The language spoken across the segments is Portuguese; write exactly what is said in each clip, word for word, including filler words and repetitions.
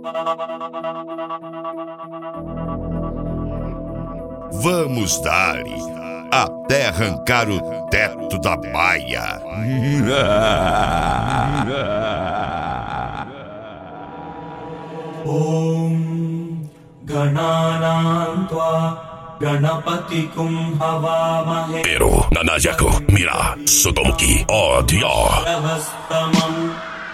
Vamos dar-lhe até arrancar o teto da baia. Om Gananam Tva Ganapatikum Havamahe Pero Nanayako Mira Sotomuki Odio Shrevastamam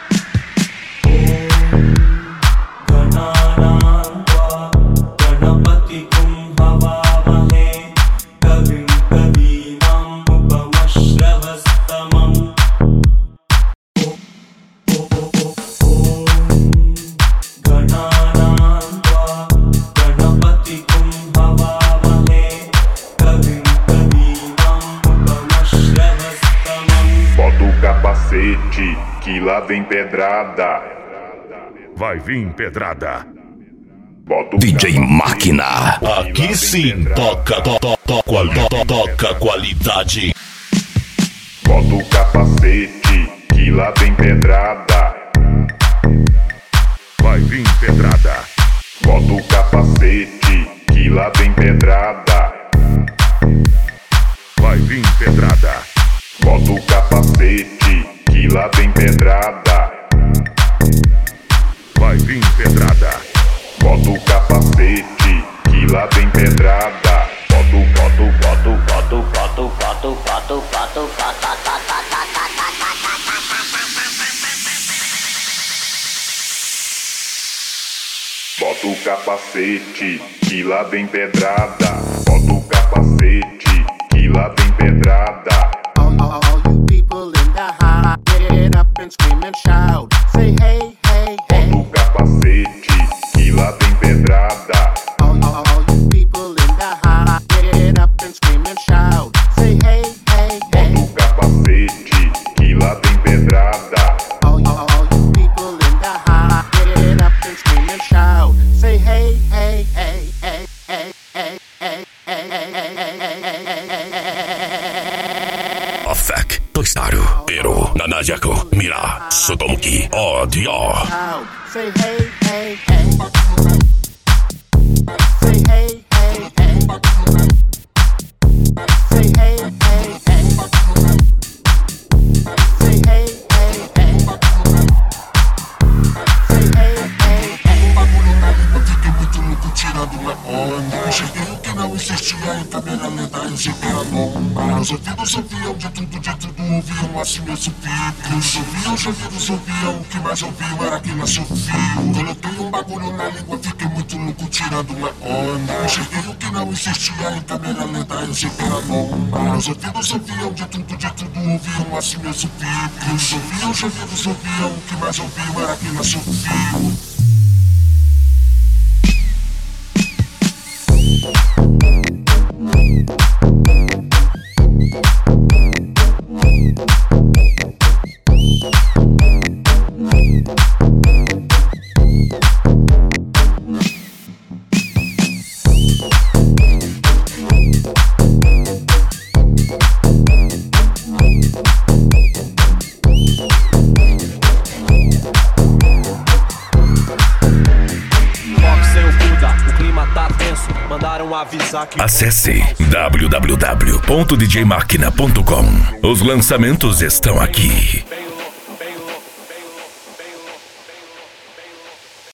Om Gananam Tva Ganapatikum Havamahe Kavim Kavinam Upamashravastamam Que lá vem pedrada. Vai vir pedrada. Bota o D J capacete, Máquina. Aqui sim toca, to, to, to, qual, to, toca qualidade. Bota o capacete, que lá vem pedrada. Vai vir pedrada. Bota o capacete, que lá vem pedrada. Vai vir pedrada. Bota o capacete, que lá vem pedrada. Vai vir pedrada. Bota o capacete, que lá vem pedrada. Bota o, bota o, bota o, bota o, bota o, bota o, bota o, bota o, bota o. Bota o capacete, que lá vem pedrada. Bota o capacete, que lá vem pedrada. All, all, all you people in the house, get up and scream and shout. Say hey, hey, hey. Bota o capacete, que lá vem pedrada. All, all, all you people in the house, get up and scream and shout. Say hey, hey, hey. Bota o capacete, que lá vem pedrada. All, all, all you people in the house, get up and scream and shout. Say hey, hey, hey, hey, hey, hey, hey, hey, hey, hey, hey. Afek Toistaru Pero Nanayako Mira Sotomuki Odio. Say hey, hey, hey. Say hey, hey, hey. Say hey, hey, hey. Say hey, hey, hey. Say hey, hey, hey. Bagulho na língua, fiquei muito louco tirando uma onda. Cheguei o que não existia em câmera lenta, eu cheguei a bomba. Os ouvidos ouviam de tudo, de tudo ouviam assim eu subi. Os ouviam, os ouvidos ouviam, o que mais ouviam era que nasceu fio. Coloquei um bagulho na língua, fiquei muito louco tirando uma onda. Cheguei o que não existia em câmera lenta, eu cheguei a bomba. Os ouvidos ouviam de tudo, de tudo ouviam assim eu subi. Os ouviam, os ouvidos ouviam, o que mais ouviam era que nasceu fio. Acesse w w w ponto d j máquina ponto com. Os lançamentos estão aqui.